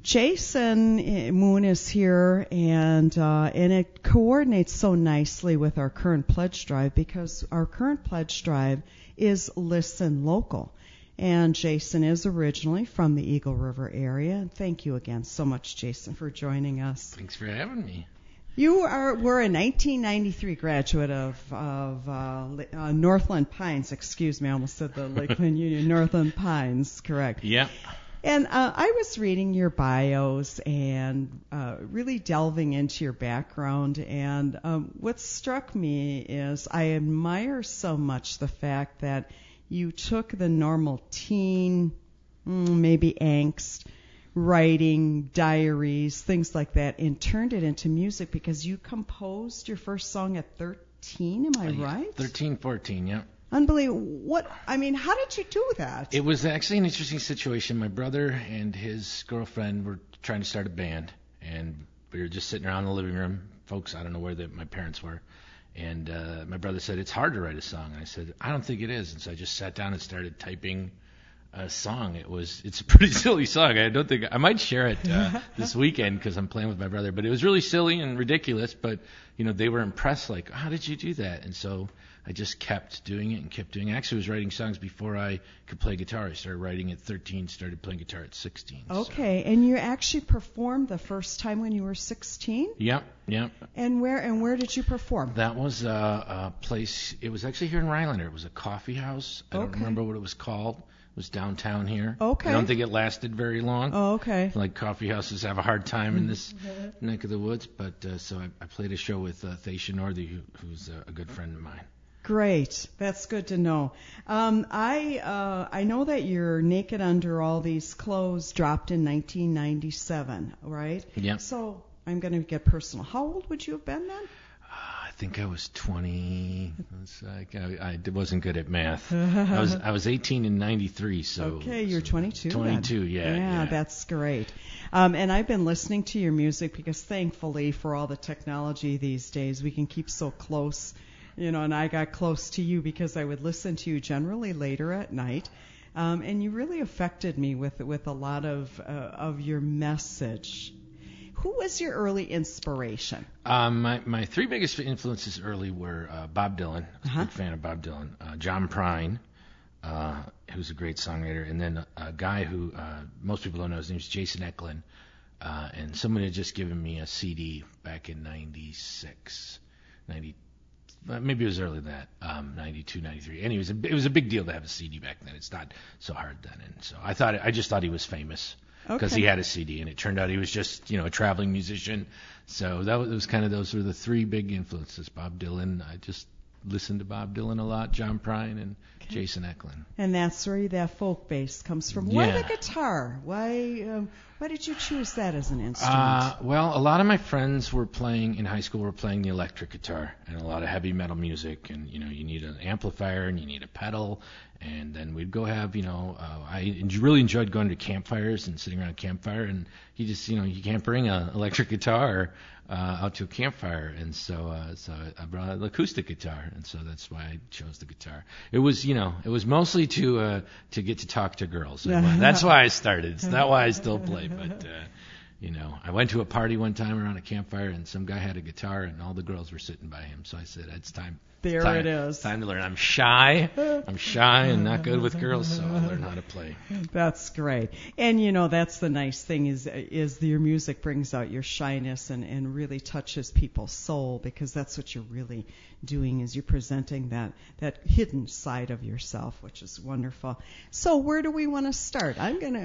Jason Moon is here, and it coordinates so nicely with our current pledge drive because our current pledge drive is Listen Local. And Jason is originally from the Eagle River area. And thank you again so much, Jason, for joining us. Thanks for having me. You were a 1993 graduate of Northland Pines. Excuse me, I almost said the Lakeland Union. Northland Pines, correct. Yeah. And I was reading your bios and really delving into your background. And what struck me is I admire so much the fact that you took the normal teen, maybe angst, writing, diaries, things like that, and turned it into music because you composed your first song at 13, am I right? 13, 14, yeah. Unbelievable. How did you do that? It was actually an interesting situation. My brother and his girlfriend were trying to start a band, and we were just sitting around in the living room. Folks, I don't know where my parents were. And my brother said, it's hard to write a song. And I said, I don't think it is. And so I just sat down and started typing a song. It's a pretty silly song. I might share it this weekend because I'm playing with my brother. But it was really silly and ridiculous. But, they were impressed, like, how did you do that? And so I just kept doing it and kept doing it. Actually, I was writing songs before I could play guitar. I started writing at 13, started playing guitar at 16. Okay, so. And you actually performed the first time when you were 16? Yep. And where did you perform? That was a place. It was actually here in Rhinelander. It was a coffee house. I don't remember what it was called. It was downtown here. Okay. I don't think it lasted very long. Oh, okay. Like coffee houses have a hard time in this neck of the woods. But so I played a show with Thacia Northey, who's a good friend of mine. Great. That's good to know. I know that your Naked Under All These Clothes dropped in 1997, right? Yeah. So I'm going to get personal. How old would you have been then? I think I was 20. I wasn't good at math. I was 18 in 93, so. Okay, you're 22 22, then. yeah. Yeah, that's great. And I've been listening to your music because thankfully for all the technology these days, we can keep so close. And I got close to you because I would listen to you generally later at night, and you really affected me with a lot of your message. Who was your early inspiration? My three biggest influences early were Bob Dylan. I was a big fan of Bob Dylan. John Prine, who's a great songwriter, and then a guy who most people don't know. His name's Jason Eklund, and someone had just given me a CD back in 96, 90. Maybe it was earlier than that, 92, 93. And it was a big deal to have a CD back then. It's not so hard then. And so I just thought he was famous because he had a CD, and it turned out he was just, a traveling musician. So those were the three big influences. Bob Dylan, I just listened to Bob Dylan a lot, John Prine, and Jason Eklund. And that's where that folk bass comes from. Why the guitar? Why did you choose that as an instrument? Well, a lot of my friends in high school were playing the electric guitar and a lot of heavy metal music, and you need an amplifier and you need a pedal, and then we'd go have I really enjoyed going to campfires and sitting around a campfire, and you can't bring an electric guitar out to a campfire, and so I brought an acoustic guitar, and so that's why I chose the guitar. It was mostly to get to talk to girls. That's why I started. It's not why I still play, but I went to a party one time around a campfire, and some guy had a guitar, and all the girls were sitting by him. So I said, "It's time. It is. Time to learn. I'm shy and not good with girls, so I'll learn how to play." That's great. And that's the nice thing is your music brings out your shyness and really touches people's soul, because that's what you're really doing, is you're presenting that hidden side of yourself, which is wonderful. So where do we want to start?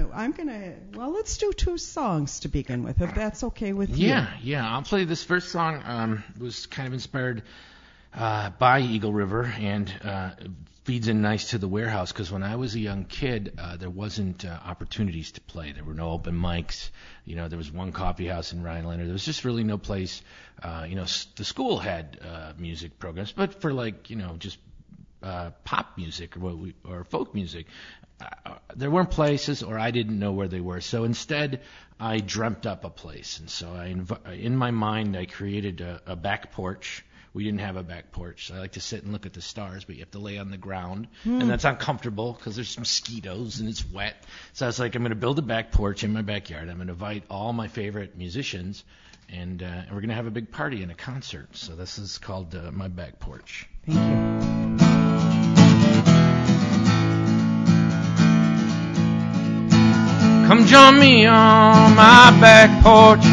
Let's do two songs to begin with, if that's okay with you. Yeah. I'll play this first song. Was kind of inspired by Eagle River, and feeds in nice to the Warehouse, because when I was a young kid, there wasn't opportunities to play. There were no open mics. There was one coffee house in Rhinelander. There was just really no place. The school had music programs, but for just pop music or folk music, there weren't places, or I didn't know where they were. So instead, I dreamt up a place, and so in my mind, I created a back porch we didn't have a back porch. So I like to sit and look at the stars, but you have to lay on the ground, and that's uncomfortable because there's mosquitoes and it's wet. So I was like, I'm going to build a back porch in my backyard. I'm going to invite all my favorite musicians, and we're going to have a big party and a concert. So this is called My Back Porch. Thank you. Come join me on my back porch.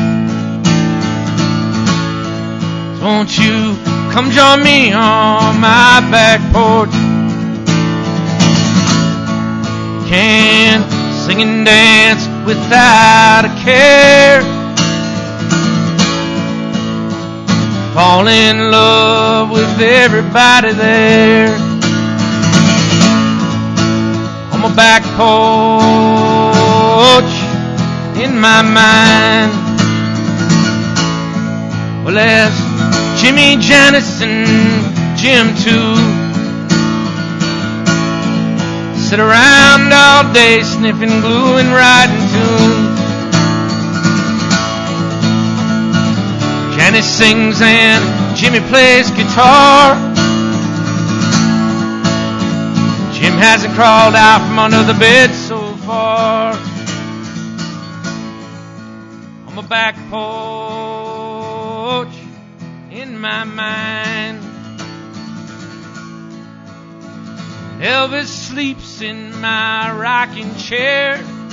Won't you come join me on my back porch? Can sing and dance without a care. Fall in love with everybody there. On my back porch, in my mind. Well, there's Jimmy, Janice, and Jim too. Sit around all day sniffing glue and writing tunes. Janice sings and Jimmy plays guitar. Jim hasn't crawled out from under the bed so far. On my back porch, in my mind, Elvis sleeps in my rocking chair.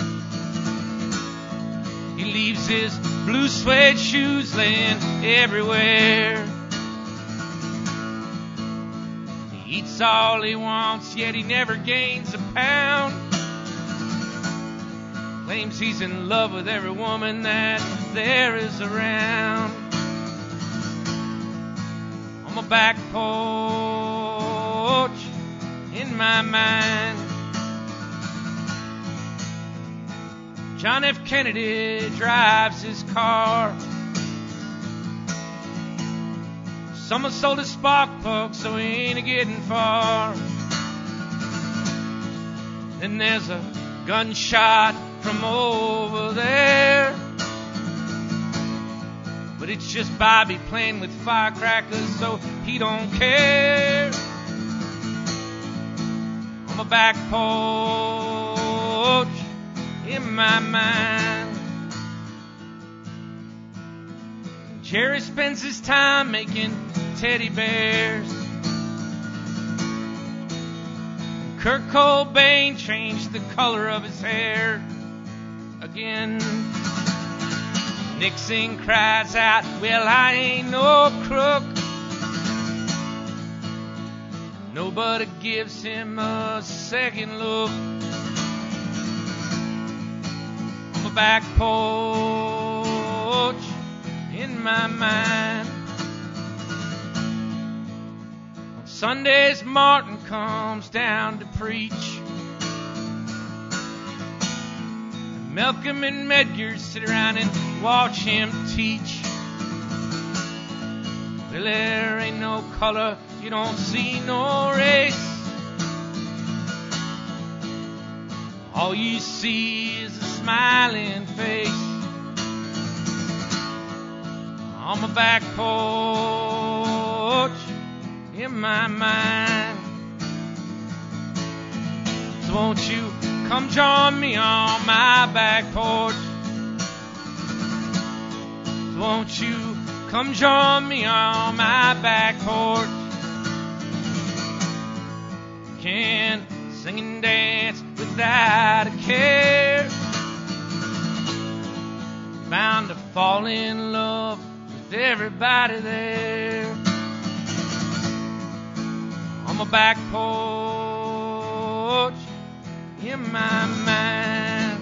He leaves his blue suede shoes laying everywhere. He eats all he wants, yet he never gains a pound. Claims he's in love with every woman that there is around. On my back porch, in my mind, John F. Kennedy drives his car. Someone sold his spark plug, so he ain't getting far. Then there's a gunshot from over there, but it's just Bobby playing with firecrackers, so he don't care. On my back porch, in my mind, Jerry spends his time making teddy bears. Kurt Cobain changed the color of his hair again. Nixon cries out, well, I ain't no crook. Nobody gives him a second look. On my back porch, in my mind, on Sundays Martin comes down to preach. Malcolm and Medgar sit around and watch him teach. Well, there ain't no color, you don't see no race. All you see is a smiling face. On my back porch, in my mind. So won't you come join me on my back porch? So won't you come join me on my back porch? Can sing and dance without a care. Bound to fall in love with everybody there. On my back porch, in my mind.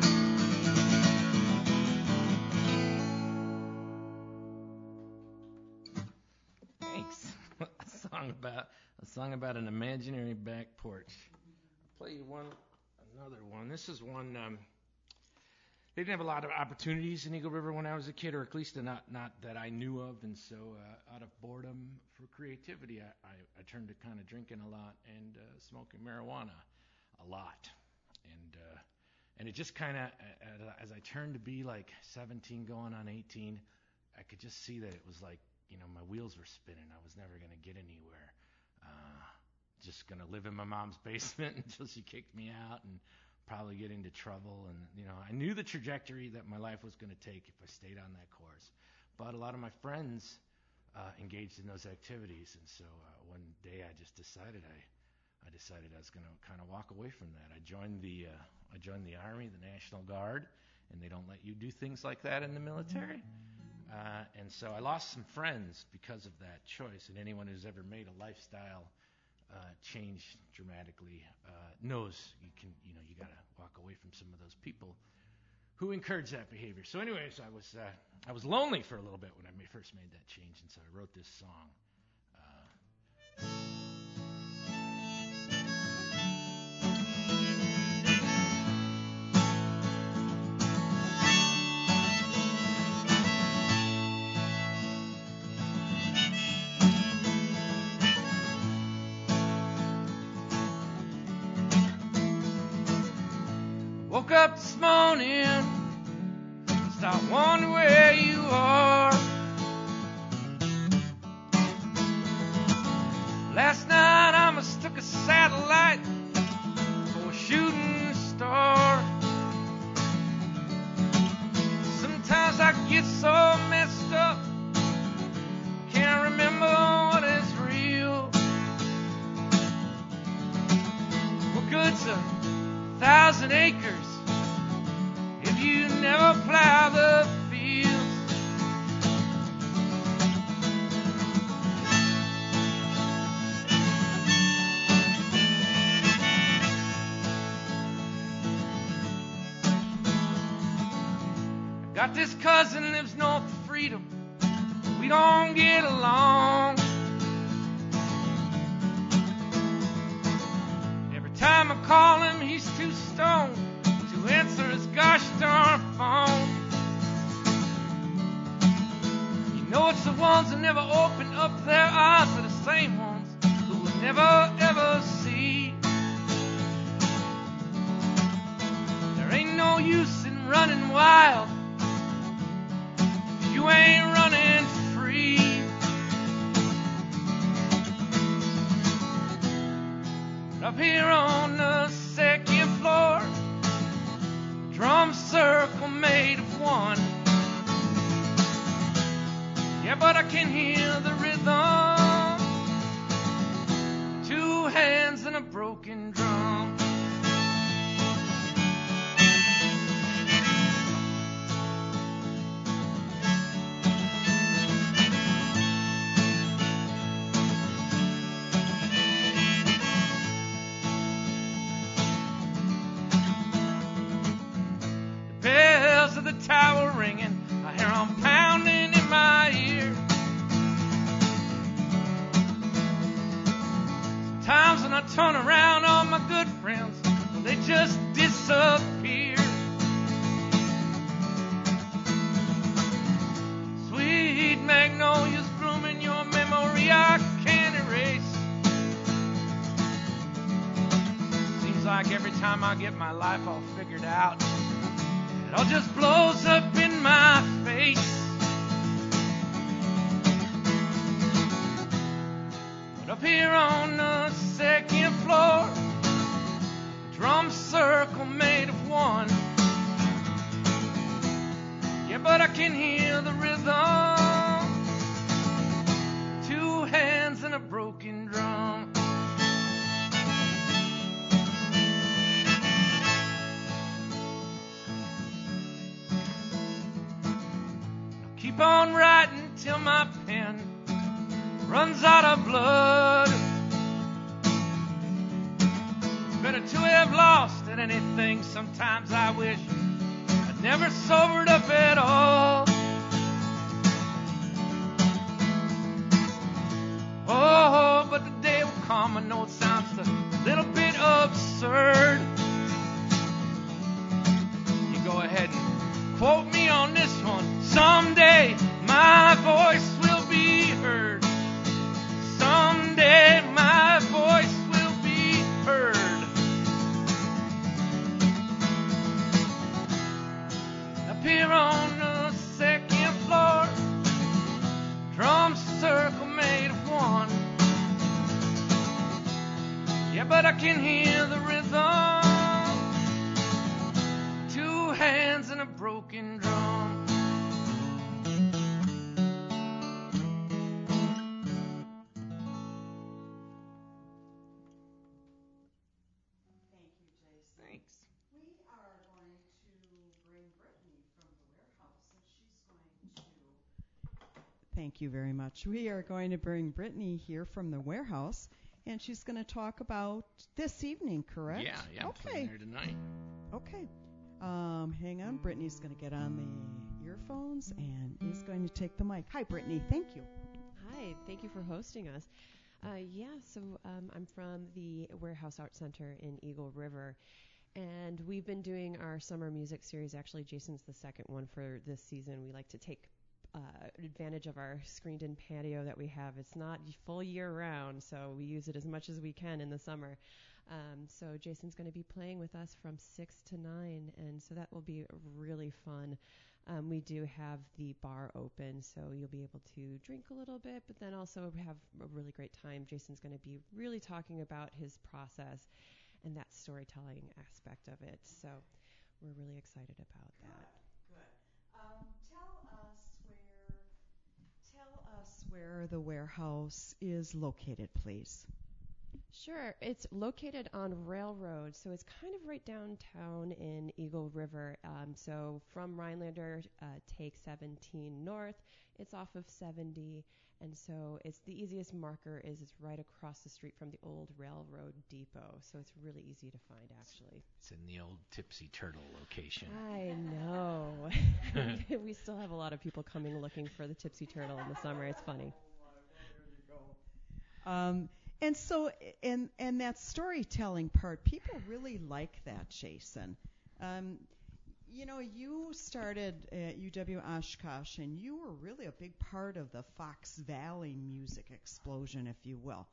Thanks. A song about an imaginary back porch. I'll play you another one. This is one. They didn't have a lot of opportunities in Eagle River when I was a kid, or at least not that I knew of. And so, out of boredom for creativity, I turned to kind of drinking a lot and smoking marijuana a lot. And it just kind of, as I turned to be like 17 going on 18, I could just see that it was like, my wheels were spinning. I was never going to get anywhere. Just going to live in my mom's basement until she kicked me out and probably get into trouble. And, I knew the trajectory that my life was going to take if I stayed on that course. But a lot of my friends engaged in those activities. And so one day I just decided I was going to kind of walk away from that. I joined the Army, the National Guard, and they don't let you do things like that in the military. And so I lost some friends because of that choice. And anyone who's ever made a lifestyle change dramatically knows you got to walk away from some of those people who encourage that behavior. So, anyways, I was lonely for a little bit when I first made that change, and so I wrote this song. Woke up this morning, start wondering where you are. Last night I mistook a satellite for a shooting star. Sometimes I get so messed up, can't remember what is real. What good's a 1,000 acres if you never plow the fields? I got this cousin lives north of Freedom. We don't get along. Time I call him, he's too stoned to answer his gosh darn phone. It's the ones who never open up their eyes are the same ones who will never ever see. There ain't no use in running wild if you ain't running free. Up here on the second floor, drum circle made of one. Yeah, but I can hear the rhythm, 2 hands and a broken drum. Bells of the tower ringing, I hear them pounding in my ear. Sometimes when I turn around, all my good friends, they just disappear. Sweet magnolias blooming, your memory I can't erase. Seems like every time I get my life all figured out, it all just blows up in my face. But up here on the second floor, a drum circle made of one. Yeah, but I can hear the rhythm, 2 hands and a broken drum. Keep on writing till my pen runs out of blood. It's better to have lost than anything. Sometimes I wish I'd never sobered up at all. Oh, but the day will come. I know it sounds a little bit absurd. You go ahead and quote me on this one. Someday my voice will be heard. Someday my voice will be heard. Up here on the second floor, drum can hear the rhythm, two hands and a broken drum. Thank you, Jason. Thanks. We are going to bring Brittany from the warehouse, and she's going to. Thank you very much. We are going to bring Brittany here from the warehouse, and she's going to talk about this evening, correct? Yeah, Okay. playing there tonight. Okay. Hang on. Brittany's going to get on the earphones and is going to take the mic. Hi, Brittany. Thank you. Hi. Thank you for hosting us. So I'm from the Warehouse Art Center in Eagle River, and we've been doing our summer music series. Actually, Jason's the second one for this season. We like to take advantage of our screened-in patio that we have. It's not full year-round, so we use it as much as we can in the summer. So Jason's going to be playing with us from 6 to 9, and so that will be really fun. We do have the bar open, so you'll be able to drink a little bit, but then also have a really great time. Jason's going to be really talking about his process and that storytelling aspect of it. So we're really excited about that. Good. Tell us where the warehouse is located, please. Sure. It's located on Railroad, so it's kind of right downtown in Eagle River. So from Rhinelander, take 17 north. It's off of 70, and so it's the easiest marker is it's right across the street from the old railroad depot. So it's really easy to find, actually. It's in the old Tipsy Turtle location. I know. We still have a lot of people coming looking for the Tipsy Turtle in the summer. It's funny. And so, and that storytelling part, people really like that, Jason. You started at UW Oshkosh, and you were really a big part of the Fox Valley music explosion, if you will.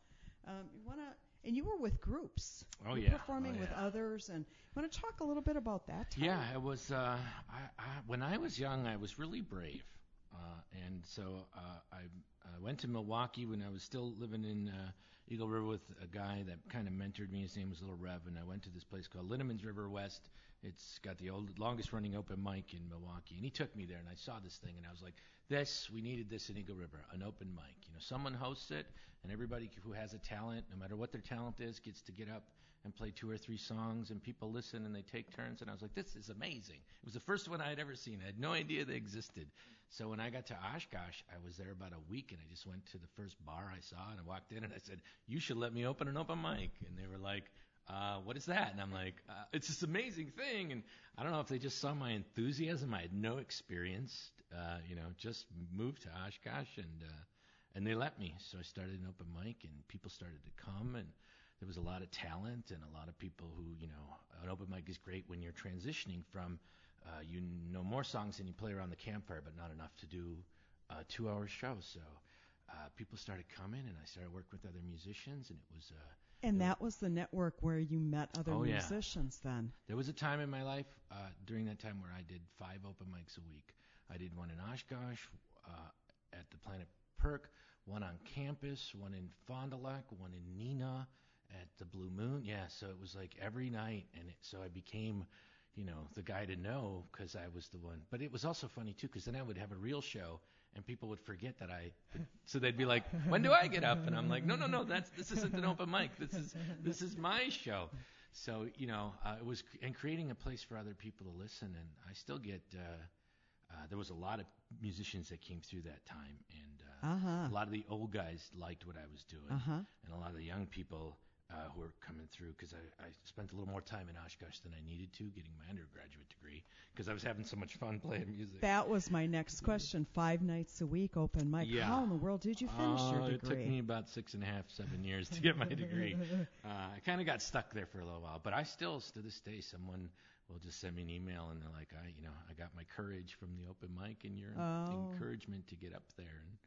And you were with groups. Oh, you yeah. Performing with others, and you want to talk a little bit about that time? Yeah, it was. When I was young, I was really brave, and so I went to Milwaukee when I was still living in Eagle River with a guy that kind of mentored me. His name was Little Rev, and I went to this place called Linneman's River West. It's got the longest running open mic in Milwaukee, and he took me there, and I saw this thing, and I was like, we needed this in Eagle River, an open mic. Someone hosts it, and everybody who has a talent, no matter what their talent is, gets to get up and play 2 or 3 songs, and people listen, and they take turns, and I was like, this is amazing. It was the first one I had ever seen. I had no idea they existed. So when I got to Oshkosh, I was there about a week, and I just went to the first bar I saw, and I walked in, and I said, you should let me open an open mic. And they were like, what is that? And I'm like, it's this amazing thing. And I don't know if they just saw my enthusiasm. I had no experience, just moved to Oshkosh, and they let me. So I started an open mic, and people started to come, and there was a lot of talent and a lot of people who, an open mic is great when you're transitioning from, more songs than you play around the campfire, but not enough to do a 2-hour show. So people started coming, and I started working with other musicians, and it was. And that was the network where you met other musicians then. There was a time in my life during that time where I did 5 open mics a week. I did one in Oshkosh at the Planet Perk, one on campus, one in Fond du Lac, one in Neenah at the Blue Moon. Yeah, so it was like every night, and so I became, the guy to know because I was the one. But it was also funny too because then I would have a real show, and people would forget that so they'd be like, when do I get up? And I'm like, no, this isn't an open mic. This is my show. So, it was, and creating a place for other people to listen. And I still get, there was a lot of musicians that came through that time. And a lot of the old guys liked what I was doing. And a lot of the young people who were coming through, because I spent a little more time in Oshkosh than I needed to getting my undergraduate degree because I was having so much fun playing music. That was my next question. 5 nights a week, open mic. Yeah. How in the world did you finish your degree? It took me about 6.5, 7 years to get my degree. I kind of got stuck there for a little while, but I still, to this day, someone will just send me an email and they're like, I got my courage from the open mic and your encouragement to get up there. And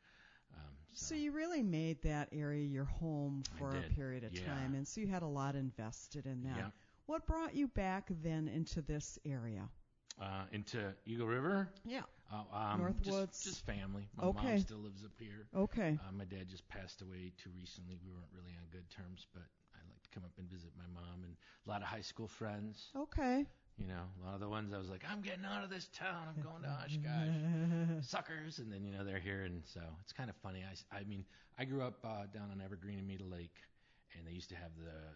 so you really made that area your home for a period of time, and so you had a lot invested in that. Yeah. What brought you back then into this area? Into Eagle River? Yeah. Northwoods? Just family. My mom still lives up here. Okay. My dad just passed away too recently. We weren't really on good terms, but I like to come up and visit my mom, and a lot of high school friends. Okay. You know, a lot of the ones I was like, I'm getting out of this town. I'm going to Oshkosh. Suckers. And then, you know, they're here. And so it's kind of funny. I mean, I grew up down on Evergreen and Meada Lake, and they used to have the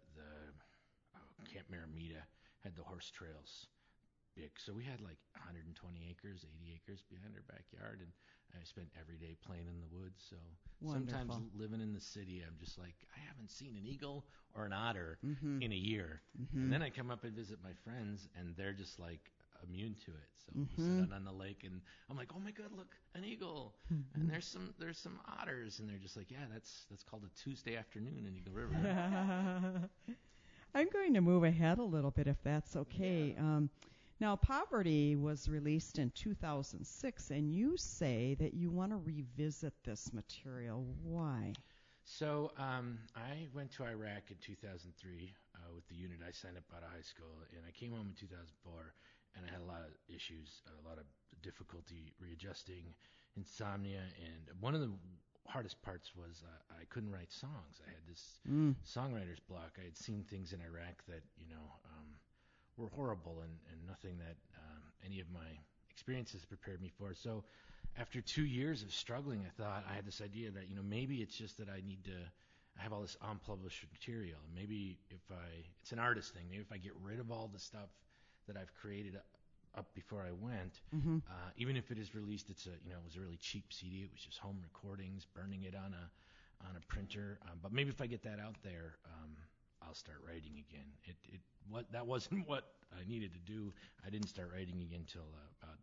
Camp Maramita had the horse trails big. So we had like 120 acres, 80 acres behind our backyard. And I spent every day playing in the woods. So Wonderful. Sometimes living in the city, I'm just like, I haven't seen an eagle or an otter in a year. And then I come up and visit my friends, and they're just like immune to it. So we sit on the lake, and I'm like, oh my God, look, an eagle. And there's some otters, and they're just like, yeah, that's called a Tuesday afternoon in Eagle River. I'm going to move ahead a little bit, if that's okay. Yeah. Now, Poverty was released in 2006, and you say that you want to revisit this material. Why? So I went to Iraq in 2003 with the unit I signed up out of high school, and I came home in 2004, and I had a lot of issues, a lot of difficulty readjusting, insomnia, and one of the hardest parts was I couldn't write songs. I had this songwriter's block. I had seen things in Iraq that, you know, were horrible and nothing that any of my experiences prepared me for. So after 2 years of struggling, I thought I had this idea that, you know, maybe it's just that I have all this unpublished material. And maybe it's an artist thing. Maybe if I get rid of all the stuff that I've created up before I went, even if it is released, it was a really cheap CD. It was just home recordings, burning it on a printer. But maybe if I get that out there, I'll start writing again. That wasn't what I needed to do. I didn't start writing again until about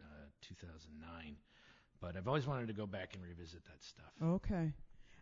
2009. But I've always wanted to go back and revisit that stuff. Okay.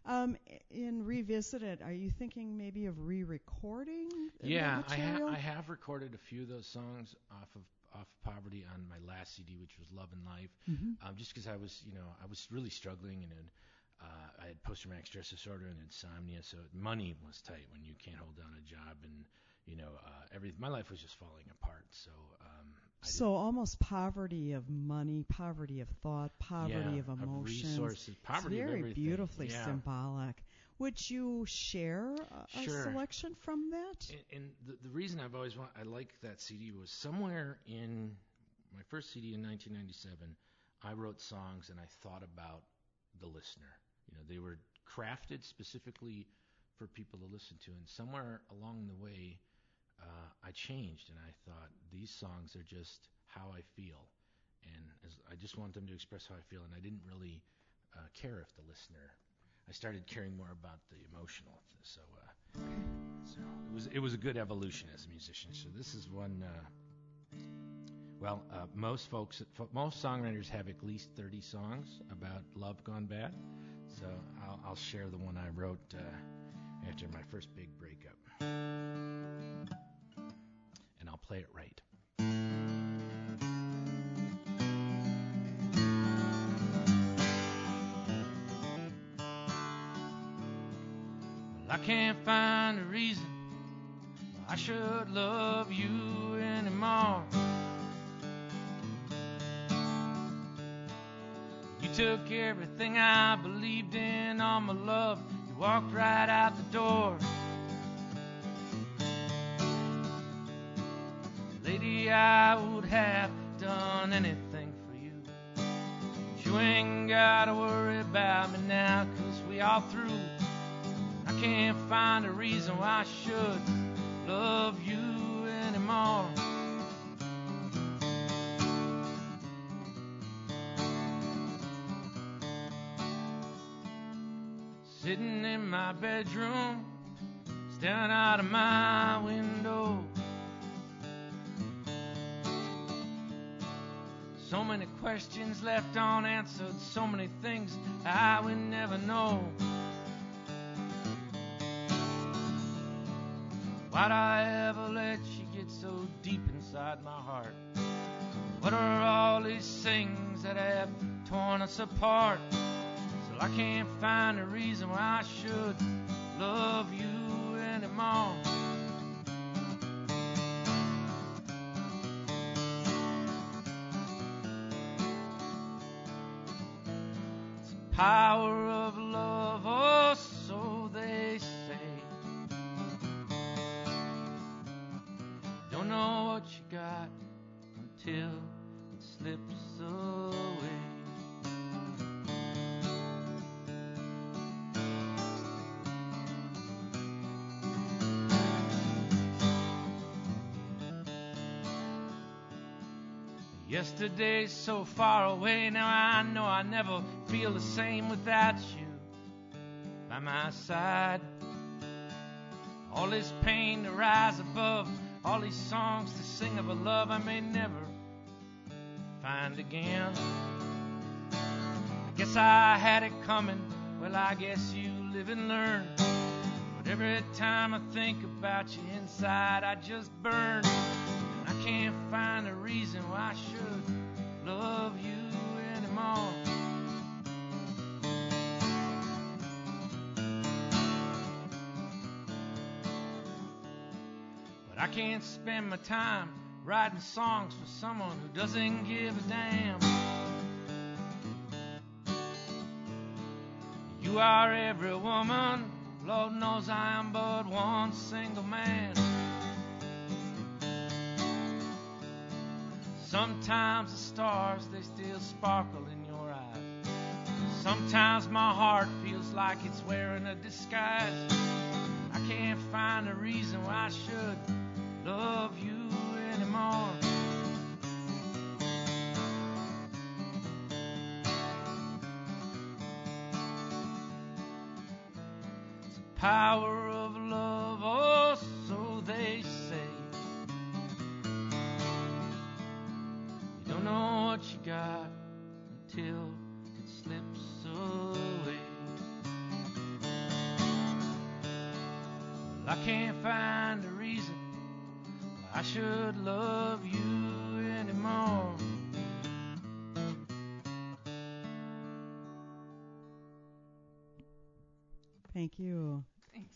In Revisit It, are you thinking maybe of re-recording? Yeah, I have recorded a few of those songs off of Poverty on my last CD, which was Love and Life. Just because I was really struggling, and I had post-traumatic stress disorder and insomnia, so money was tight when you can't hold down a job, and my life was just falling apart. So almost poverty of money, poverty of thought, poverty of emotions, of resources, poverty it's of very everything. beautifully symbolic. Would you share a selection from that? And the reason I like that CD was somewhere in my first CD in 1997, I wrote songs and I thought about the listener. You know, they were crafted specifically for people to listen to, and somewhere along the way, I changed, and I thought these songs are just how I feel, and I just want them to express how I feel, and I didn't really care if the listener. I started caring more about the emotional. So it was a good evolution as a musician. So this is one. Most songwriters have at least 30 songs about love gone bad. So I'll share the one I wrote after my first big breakup. And I'll play it right. Well, I can't find a reason why I should love you anymore. You took everything I believed in, all my love. You walked right out the door. Lady, I would have done anything for you. But you ain't gotta worry about me now, 'cause we all through. I can't find a reason why I should love you anymore. Sitting in my bedroom, staring out of my window. So many questions left unanswered, so many things I would never know. Why'd I ever let you get so deep inside my heart? What are all these things that have torn us apart? I can't find a reason why I should love you anymore. It's the power of love, oh, so they say. Yesterday's so far away, now I know I never feel the same without you by my side. All this pain to rise above, all these songs to sing of a love I may never find again. I guess I had it coming, well I guess you live and learn. But every time I think about you inside I just burn. And I can't find a reason why I should love you anymore. But I can't spend my time writing songs for someone who doesn't give a damn. You are every woman, Lord knows I am but one single man. Sometimes the stars, they still sparkle in your eyes. Sometimes my heart feels like it's wearing a disguise. I can't find a reason why I should love you anymore. It's the power of love, oh, so they say. You don't know what you got until it slips away. Well, I can't find a reason why I should love you anymore. Thank you. Thanks.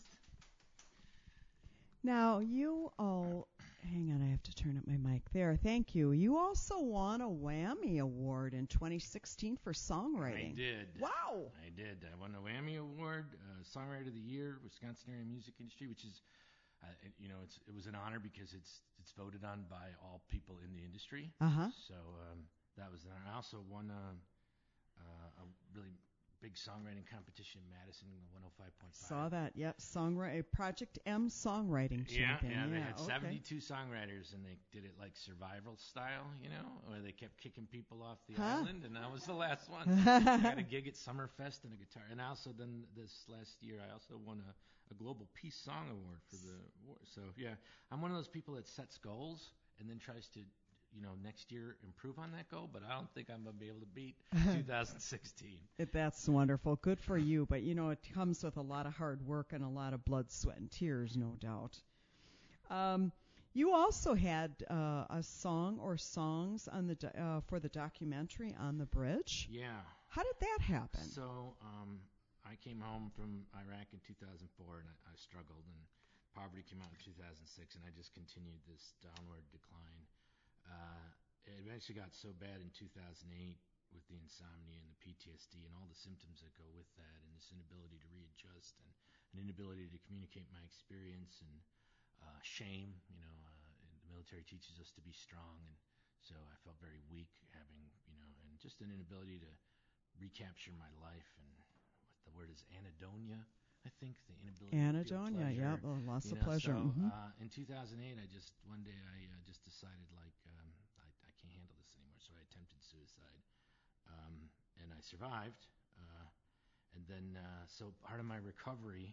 Now, you all, hang on, I have to turn up my mic there. Thank you. You also won a Whammy Award in 2016 for songwriting. I did. Wow. I did. I won the Whammy Award, Songwriter of the Year, Wisconsin Area Music Industry, which is, it was an honor because it's voted on by all people in the industry. Uh-huh. So that was an honor. I also won a really big songwriting competition in Madison, 105.5. Saw that, yep. Project M songwriting champion. Yeah, they had okay. 72 songwriters, and they did it like survival style, where they kept kicking people off the island, and I was the last one. I got a gig at Summerfest and a guitar. And also then this last year, I also won a Global Peace Song Award for the war. So, yeah, I'm one of those people that sets goals and then tries to next year improve on that goal, but I don't think I'm going to be able to beat 2016. That's wonderful. Good for you. But, it comes with a lot of hard work and a lot of blood, sweat, and tears, no doubt. You also had a song or songs on the for the documentary On the Bridge. Yeah. How did that happen? So I came home from Iraq in 2004, and I struggled, and poverty came out in 2006, and I just continued this downward decline. It eventually got so bad in 2008 with the insomnia and the PTSD and all the symptoms that go with that, and this inability to readjust and an inability to communicate my experience and shame. The military teaches us to be strong, and so I felt very weak having, and just an inability to recapture my life, and what the word is, anhedonia. I think the inability Anhedonia, to feel pleasure. yeah, loss of pleasure. So Mm-hmm. in 2008, one day I just decided I can't handle this anymore. So I attempted suicide, and I survived. And then so part of my recovery,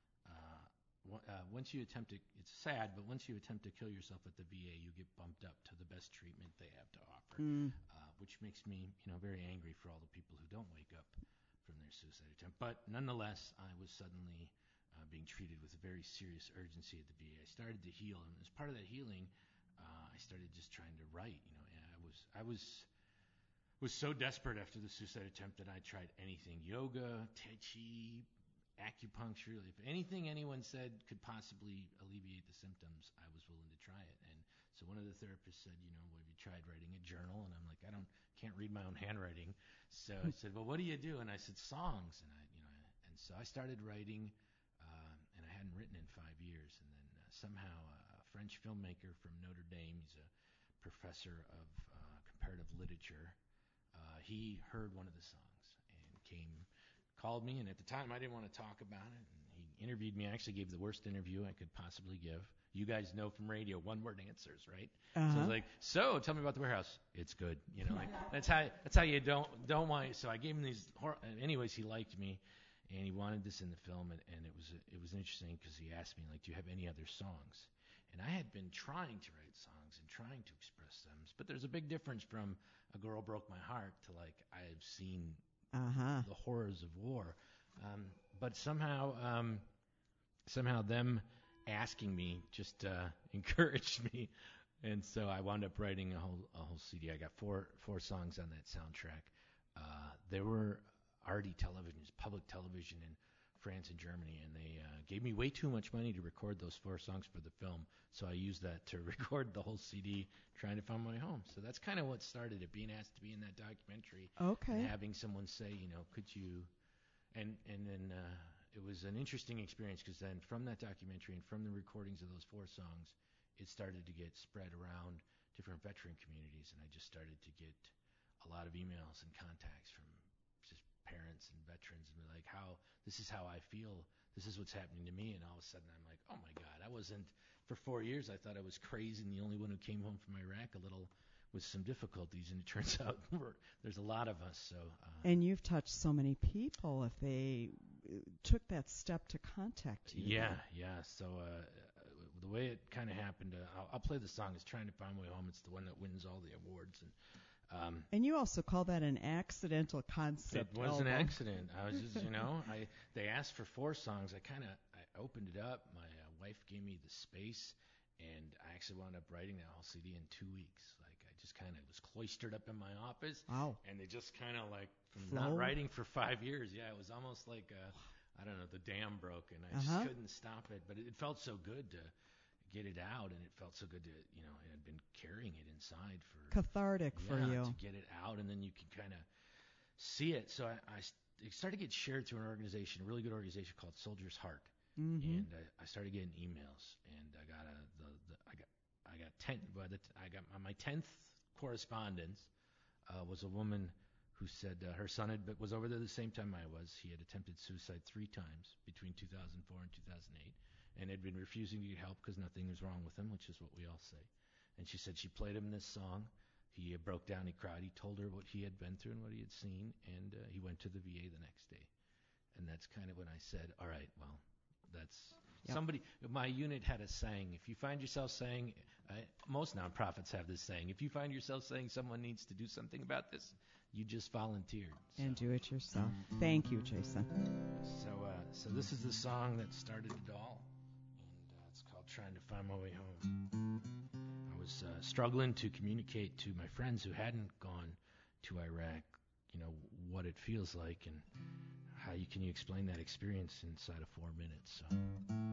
once you attempt to, it's sad, but once you attempt to kill yourself at the VA, you get bumped up to the best treatment they have to offer, which makes me very angry for all the people who don't wake up from their suicide attempt. But nonetheless, I was suddenly being treated with a very serious urgency at the VA. I started to heal, and as part of that healing, I started just trying to write. I was so desperate after the suicide attempt that I tried anything: yoga, tai chi, acupuncture. If anything anyone said could possibly alleviate the symptoms, I was willing to try it. And so one of the therapists said, well, have you tried writing a journal? And I'm like, can't read my own handwriting. So I said, well, what do you do? And I said, songs. And and so I started writing, and I hadn't written in 5 years. And then somehow a French filmmaker from Notre Dame, he's a professor of comparative literature, he heard one of the songs and called me. And at the time, I didn't want to talk about it. And he interviewed me. I actually gave the worst interview I could possibly give. You guys know from radio, one-word answers, right? Uh-huh. So I was like, so tell me about the warehouse. It's good. You know, like that's how you don't want. So I gave him these. Anyways, he liked me, and he wanted this in the film, and it was interesting because he asked me, like, do you have any other songs? And I had been trying to write songs and trying to express them, but there's a big difference from A Girl Broke My Heart to, like, I've seen the horrors of war. But somehow them asking me just encouraged me, and so I wound up writing a whole CD. I got four songs on that soundtrack. There were RD televisions, public television in France and Germany, and they gave me way too much money to record those 4 songs for the film, so I used that to record the whole CD, trying to find my way home. So that's kind of what started it, being asked to be in that documentary. Okay. And having someone say, you know, could you, and then it was an interesting experience, because then from that documentary and from the recordings of those 4 songs, it started to get spread around different veteran communities, and I just started to get a lot of emails and contacts from just parents and veterans, and like, this is how I feel, this is what's happening to me. And all of a sudden I'm like, oh my God, I wasn't, for 4 years I thought I was crazy and the only one who came home from Iraq a little with some difficulties, and it turns out there's a lot of us. So and you've touched so many people if they took that step to contact you. Yeah. So the way it kind of happened, I'll play the song. It's Trying to Find My Way Home. It's the one that wins all the awards. And you also call that an accidental concept. It was album. an accident. I was just, they asked for 4 songs. I opened it up. My wife gave me the space, and I actually wound up writing that whole CD in 2 weeks. Like, I just kind of was cloistered up in my office. Wow. And it just kind of like, from not writing for 5 years, it was almost like, I don't know, the dam broke, and I just couldn't stop it. But it felt so good to get it out, and it felt so good to, I had been carrying it inside for cathartic for you to get it out, and then you can kind of see it. So it started to get shared through an organization, a really good organization called Soldier's Heart, and I started getting emails, and I got my 10th correspondence was a woman who said her son was over there the same time I was. He had attempted suicide 3 times between 2004 and 2008. And had been refusing to get help because nothing was wrong with him, which is what we all say. And she said she played him this song. He broke down, he cried, he told her what he had been through and what he had seen, and he went to the VA the next day. And that's kind of when I said, all right, well, that's somebody. My unit had a saying. If you find yourself saying, most nonprofits have this saying, if you find yourself saying someone needs to do something about this, you just volunteered. And do it yourself. Thank you, Jason. So this is the song that started it all. It's called Trying to Find My Way Home. I was struggling to communicate to my friends who hadn't gone to Iraq, what it feels like, and how can you explain that experience inside of 4 minutes. So.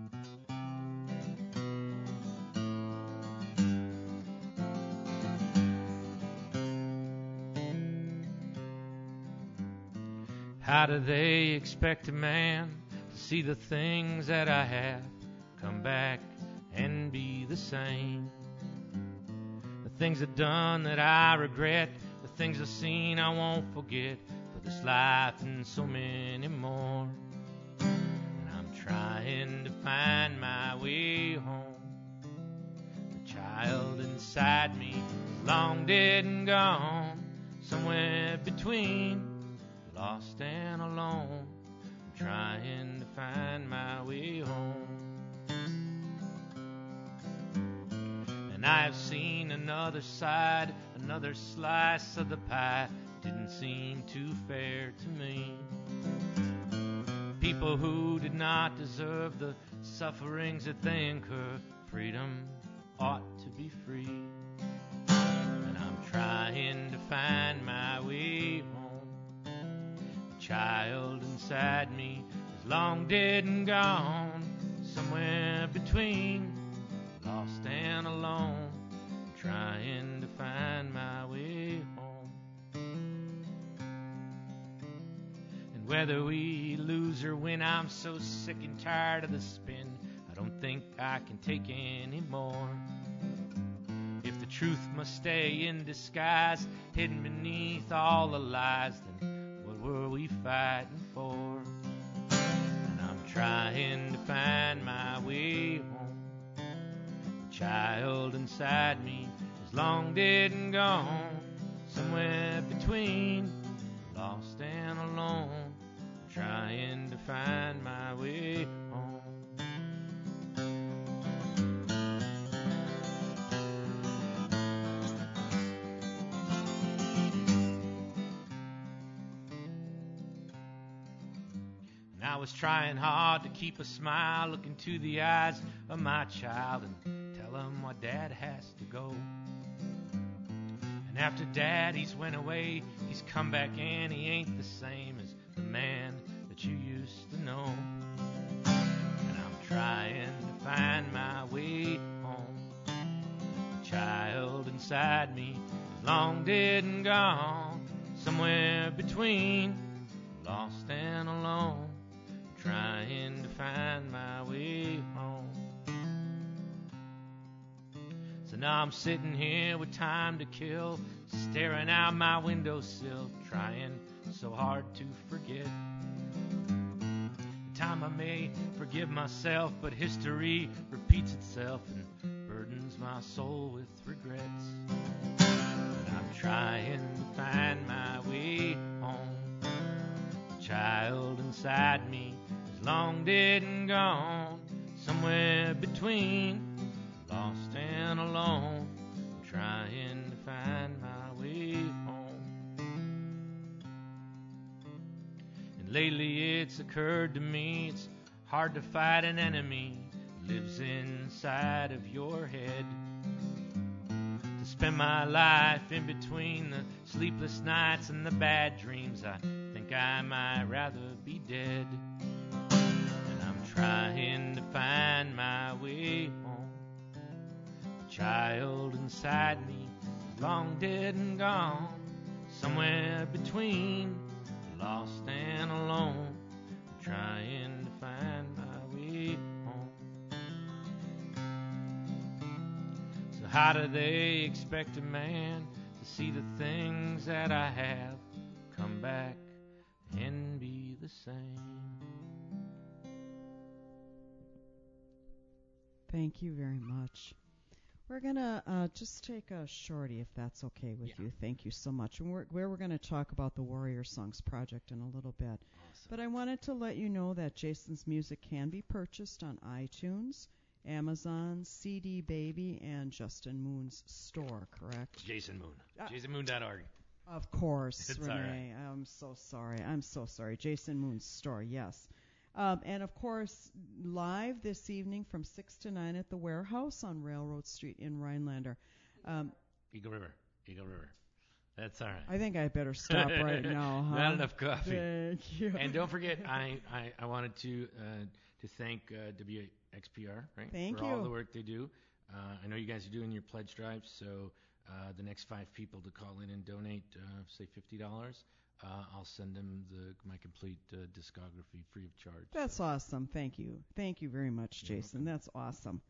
How do they expect a man to see the things that I have come back and be the same? The things I've done that I regret, the things I've seen I won't forget, for this life and so many more. And I'm trying to find my way home. The child inside me is long dead and gone, somewhere between lost and alone. I'm trying to find my way home. And I've seen another side, another slice of the pie. Didn't seem too fair to me. People who did not deserve the sufferings that they incur. Freedom ought to be free. And I'm trying to find my way home. The child inside me is long dead and gone, somewhere between lost and alone. I'm trying to find my way home. And whether we lose or win, I'm so sick and tired of the spin. I don't think I can take any more. If the truth must stay in disguise, hidden beneath all the lies, then what were we fighting for? And I'm trying to find my way home. The child inside me is long dead and gone, somewhere between lost and alone, trying to find my way home. I was trying hard to keep a smile, look into the eyes of my child and tell him why Dad has to go. And after Daddy's went away, he's come back and he ain't the same as the man that you used to know. And I'm trying to find my way home. The child inside me is long dead and gone, somewhere between lost and alone, trying to find my way home. So now I'm sitting here with time to kill, staring out my windowsill, trying so hard to forget. In time I may forgive myself, but history repeats itself and burdens my soul with regrets. And I'm trying to find my way home. The child inside me is long dead and gone, somewhere between lost and alone, trying to find my way home. And lately it's occurred to me it's hard to fight an enemy that lives inside of your head. To spend my life in between the sleepless nights and the bad dreams, I think I might rather be dead. And I'm trying to find my way home. The child inside me is long dead and gone, somewhere between lost and alone, trying to find my way home. So how do they expect a man to see the things that I have, come back and be the same? Thank you very much. We're going to just take a shorty, if that's okay with you. Thank you so much. And we're going to talk about the Warrior Songs Project in a little bit. Awesome. But I wanted to let you know that Jason's music can be purchased on iTunes, Amazon, CD Baby, and Justin Moon's store, correct? Jason Moon. JasonMoon.org. Of course, It's Renee. all right. I'm so sorry. I'm so sorry. Jason Moon's store, yes. And, of course, live this evening from 6 to 9 at the Warehouse on Railroad Street in Rhinelander. Eagle River. That's all right. I think I better stop right now, huh? Not enough coffee. Thank you. And don't forget, I wanted to thank WXPR, right? Thank for you. all the work they do. I know you guys are doing your pledge drive, so the next 5 people to call in and donate, say $50, I'll send them my complete discography free of charge. That's awesome. Thank you. Thank you very much, Jason. That's awesome.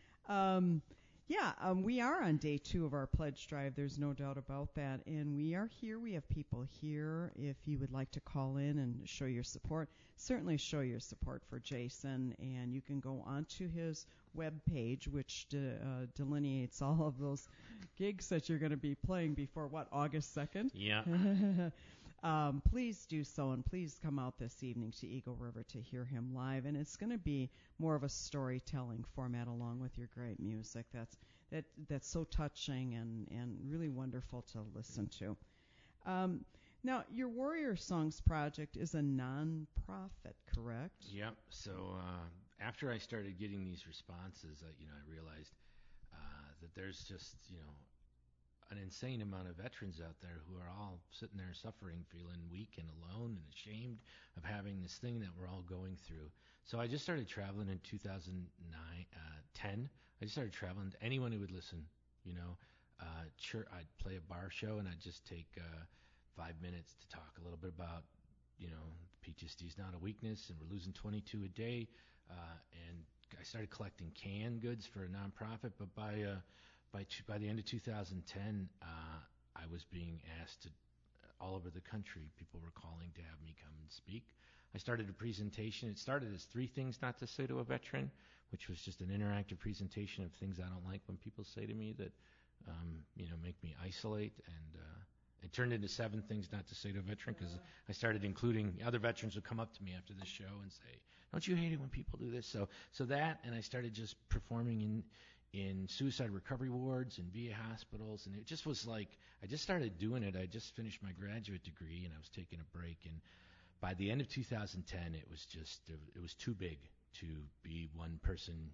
We are on day 2 of our pledge drive. There's no doubt about that. And we are here. We have people here. If you would like to call in and show your support, certainly show your support for Jason. And you can go onto his webpage, which delineates all of those gigs that you're going to be playing before, August 2nd? Yeah. Please do so, and please come out this evening to Eagle River to hear him live. And it's going to be more of a storytelling format along with your great music. That's so touching and really wonderful to listen to. Now, your Warrior Songs Project is a non-profit, correct? Yep. So after I started getting these responses, I realized that there's just an insane amount of veterans out there who are all sitting there suffering, feeling weak and alone and ashamed of having this thing that we're all going through. So I just started traveling in 2010. I just started traveling to anyone who would listen. I'd play a bar show and I'd just take 5 minutes to talk a little bit about, PTSD is not a weakness and we're losing 22 a day. And I started collecting canned goods for a nonprofit, but by the end of 2010, I was being asked to all over the country. People were calling to have me come and speak. I started a presentation. It started as 3 things not to say to a veteran, which was just an interactive presentation of things I don't like when people say to me that, make me isolate. And it turned into 7 things not to say to a veteran because I started including other veterans would come up to me after the show and say, "Don't you hate it when people do this?" So that, and I started just performing in suicide recovery wards and VA hospitals, and it just was like I just started doing it. I just finished my graduate degree and I was taking a break, and by the end of 2010 it was too big to be one person,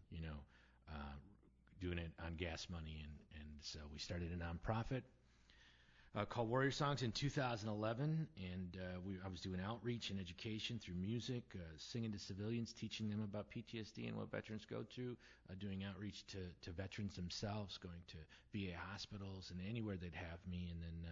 doing it on gas money, and so we started a nonprofit called Warrior Songs in 2011, and I was doing outreach and education through music, singing to civilians, teaching them about PTSD and what veterans go through, doing outreach to veterans themselves, going to VA hospitals and anywhere they'd have me, and then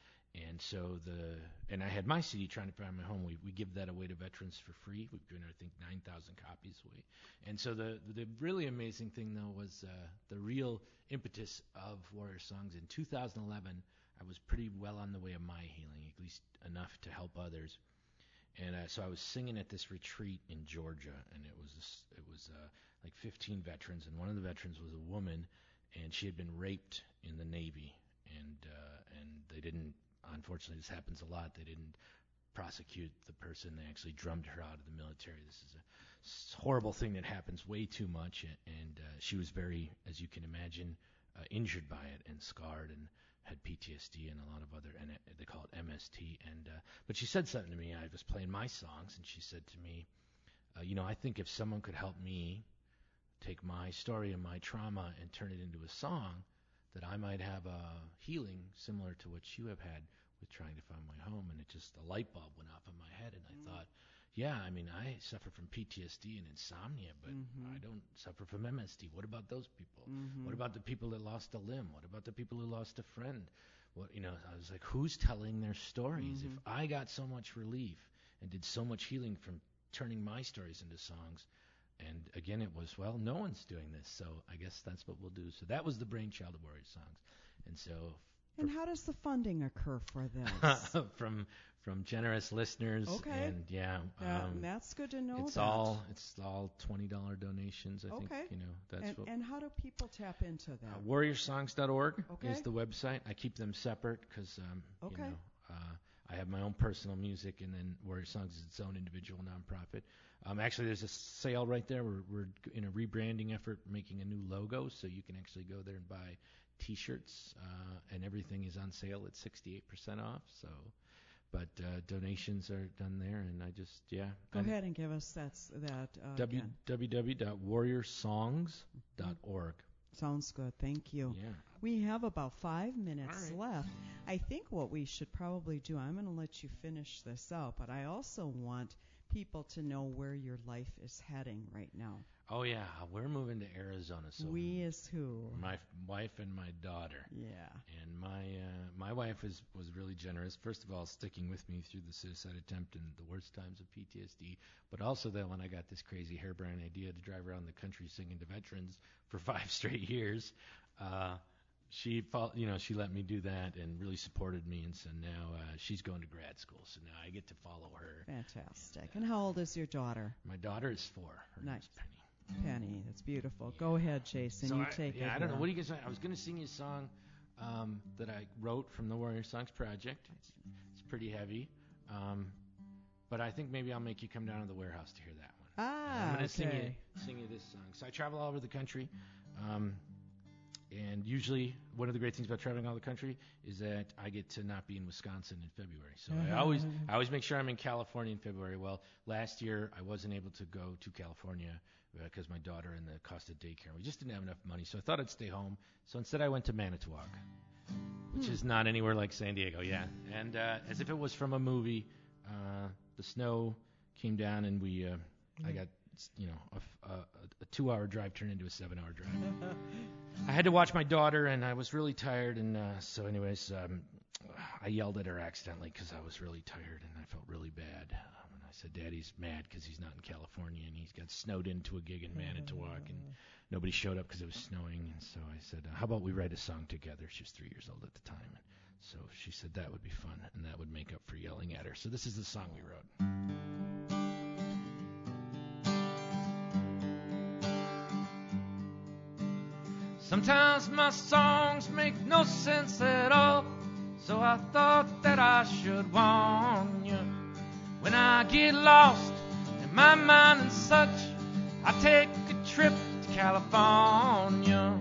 and I had my CD, Trying to Find My Home. We give that away to veterans for free. We've given, I think, 9,000 copies away. And so the really amazing thing, though, was the real impetus of Warrior Songs. In 2011, I was pretty well on the way of my healing, at least enough to help others. And so I was singing at this retreat in Georgia, and it was like 15 veterans, and one of the veterans was a woman, and she had been raped in the Navy, and they didn't. Unfortunately, this happens a lot. They didn't prosecute the person. They actually drummed her out of the military. This is a horrible thing that happens way too much, and she was very, as you can imagine, injured by it and scarred and had PTSD and a lot of other, and they call it MST. But she said something to me. I was playing my songs, and she said to me, I think if someone could help me take my story and my trauma and turn it into a song, that I might have a healing similar to what you have had with Trying to Find My Home. And a light bulb went off in my head, and I thought, I suffer from PTSD and insomnia, but I don't suffer from MST. What about those people? What about the people that lost a limb? What about the people who lost a friend? I was like, who's telling their stories? If I got so much relief and did so much healing from turning my stories into songs, and again, it was, no one's doing this, so I guess that's what we'll do. So that was the brainchild of Warrior Songs. And so... And how does the funding occur for this? from generous listeners. Okay. And that's good to know. It's all $20 donations, I think. And how do people tap into that? warriorsongs.org is the website. I keep them separate because I have my own personal music, and then Warrior Songs is its own individual nonprofit. Actually, there's a sale right there. We're in a rebranding effort, making a new logo, so you can actually go there and buy T-shirts, and everything is on sale at 68% off. So, but donations are done there, and I just Go ahead and give us that www.warriorsongs.org. Sounds good. Thank you. Yeah. We have about 5 minutes left. I think what we should probably do, I'm going to let you finish this out, but I also want people to know where your life is heading right now. Oh, yeah. We're moving to Arizona. So we is who? My wife and my daughter. Yeah. And my wife was really generous. First of all, sticking with me through the suicide attempt and the worst times of PTSD, but also that when I got this crazy harebrained idea to drive around the country singing to veterans for 5 straight years, she let me do that and really supported me, and so now she's going to grad school, so now I get to follow her. Fantastic. And how old is your daughter? My daughter is 4. Her name's Penny. Penny, that's beautiful. Go ahead, Jason. You take it. I don't know. What do you guys think? I was going to sing you a song that I wrote from the Warrior Songs Project. It's pretty heavy, but I think maybe I'll make you come down to the warehouse to hear that one. I'm going to sing you this song. So I travel all over the country. And usually, one of the great things about traveling all over the country is that I get to not be in Wisconsin in February. So I always make sure I'm in California in February. Well, last year I wasn't able to go to California because my daughter and the cost of daycare. We just didn't have enough money, so I thought I'd stay home. So instead, I went to Manitowoc, which is not anywhere like San Diego. Yeah, and as if it was from a movie, the snow came down, and I got a 2-hour drive turned into a 7-hour drive. I had to watch my daughter, and I was really tired, and so anyways, I yelled at her accidentally because I was really tired, and I felt really bad. And I said, Daddy's mad because he's not in California, and he's got snowed into a gig in Manitowoc, and nobody showed up because it was snowing. And so I said, how about we write a song together? She was 3 years old at the time. And so she said that would be fun, and that would make up for yelling at her. So this is the song we wrote. Sometimes my songs make no sense at all, so I thought that I should warn you. When I get lost in my mind and such, I take a trip to California.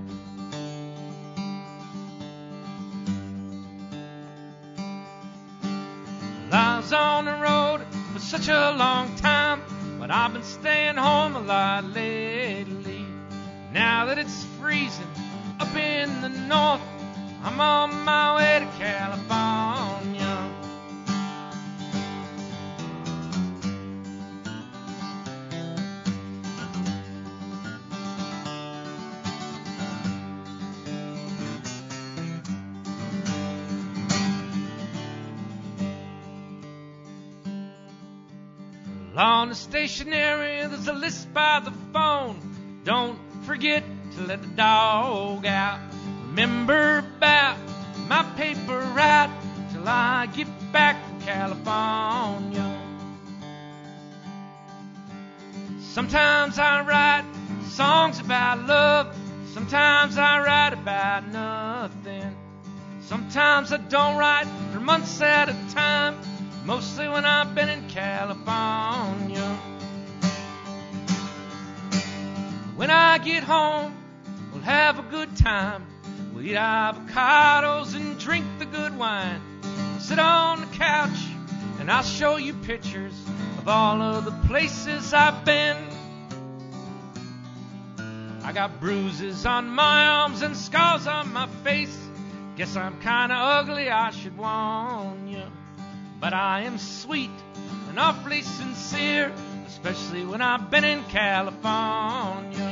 I was on the road for such a long time, but I've been staying home a lot lately. Now that it's freezing up in the north, I'm on my way to California. On the stationery, there's a list by the phone. Don't forget to let the dog out. Remember about my paper route till I get back from California. Sometimes I write songs about love. Sometimes I write about nothing. Sometimes I don't write for months at a time, mostly when I've been in California. When I get home, we'll have a good time. We'll eat avocados and drink the good wine. Sit on the couch and I'll show you pictures of all of the places I've been. I got bruises on my arms and scars on my face. Guess I'm kinda ugly, I should warn you. But I am sweet and awfully sincere, especially when I've been in California.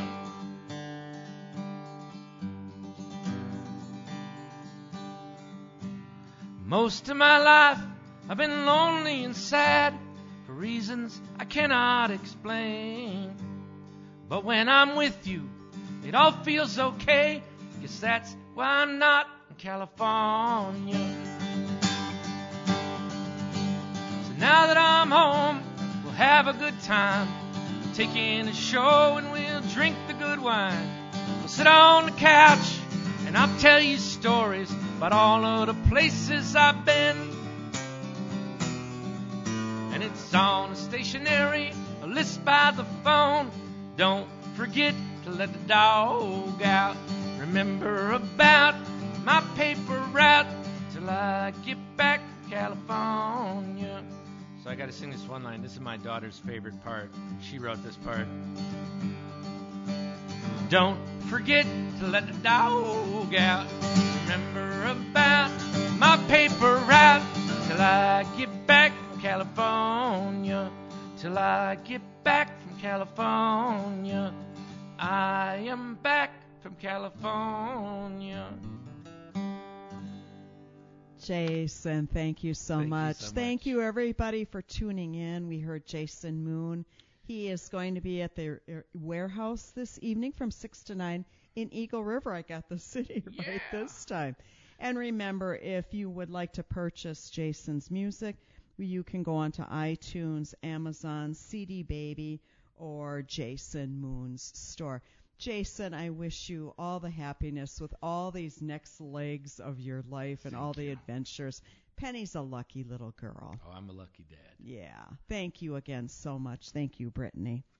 Most of my life I've been lonely and sad for reasons I cannot explain. But when I'm with you, it all feels okay. Guess that's why I'm not in California. Now that I'm home, we'll have a good time. Take in a show and we'll drink the good wine. We'll sit on the couch and I'll tell you stories about all of the places I've been. And it's on a stationery, a list by the phone. Don't forget to let the dog out. Remember about my paper route till I get back from California. So I got to sing this one line. This is my daughter's favorite part. She wrote this part. Don't forget to let the dog out. Remember about my paper route till I get back from California. Till I get back from California. I am back from California. Jason, thank you so much. Thank you, everybody, for tuning in. We heard Jason Moon. He is going to be at the warehouse this evening from 6 to 9 in Eagle River. I got the city right this time. And remember, if you would like to purchase Jason's music, you can go onto iTunes, Amazon, CD Baby, or Jason Moon's store. Jason, I wish you all the happiness with all these next legs of your life and all the adventures. Penny's a lucky little girl. Oh, I'm a lucky dad. Yeah. Thank you again so much. Thank you, Brittany.